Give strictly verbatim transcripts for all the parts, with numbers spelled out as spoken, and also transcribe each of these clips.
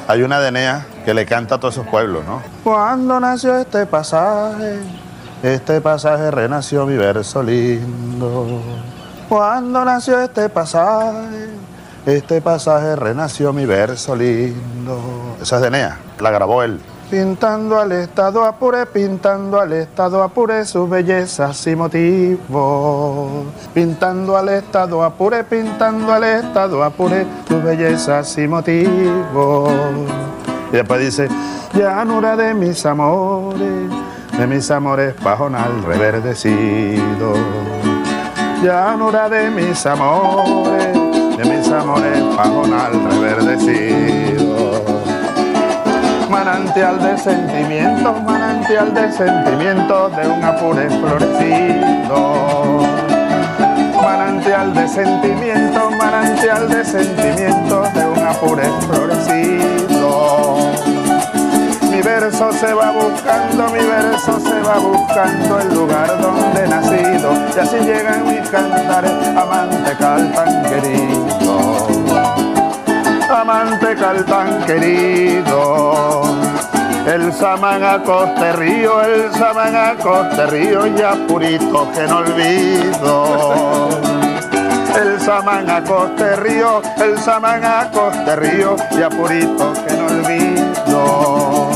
Hay una de Eneas que le canta a todos esos pueblos, ¿no? Cuando nació este pasaje, este pasaje renació mi verso lindo. Cuando nació este pasaje, este pasaje renació mi verso lindo. Esa es de Eneas, la grabó él. Pintando al estado Apure, pintando al estado Apure sus bellezas y motivos. Pintando al estado Apure, pintando al estado Apure sus bellezas y motivos. Y después dice, llanura de mis amores, de mis amores pajonal reverdecido. Llanura de mis amores, de mis amores pajonal reverdecido. Manantial de sentimientos, manantial de sentimientos de un Apure florecido. Manantial de sentimientos, manantial de sentimientos de un Apure florecido. Mi verso se va buscando, mi verso se va buscando el lugar donde he nacido. Y así llegan mis cantares, amante cal tan querido. Amante cal tan querido. El samán acoste río, el samán acoste río, y Apurito que no olvido. El samán acoste río, el samán acoste río, y Apurito que no olvido.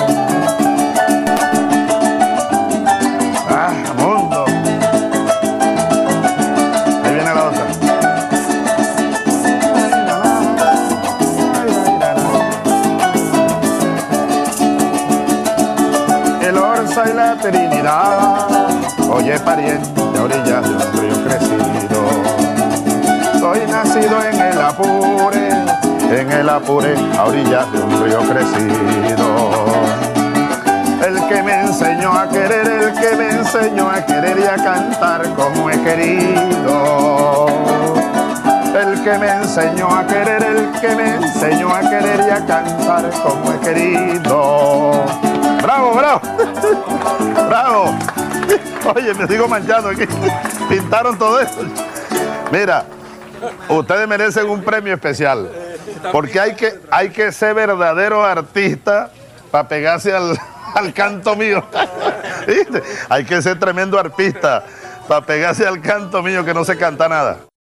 Ah, mundo. Ahí viene la otra. El Orza y la Trinidad, oye pariente, a orillas de un río crecido. Soy nacido en el Apure, en el Apure, a orillas de un río crecido. El que me enseñó a querer, el que me enseñó a querer y a cantar como he querido. El que me enseñó a querer, el que me enseñó a querer y a cantar como he querido. ¡Bravo, bravo! ¡Bravo! Oye, me sigo manchando aquí. Pintaron todo esto. Mira, ustedes merecen un premio especial. Porque hay que, hay que ser verdadero artista para pegarse al, al canto mío. ¿Viste? Hay que ser tremendo artista para pegarse al canto mío que no se canta nada.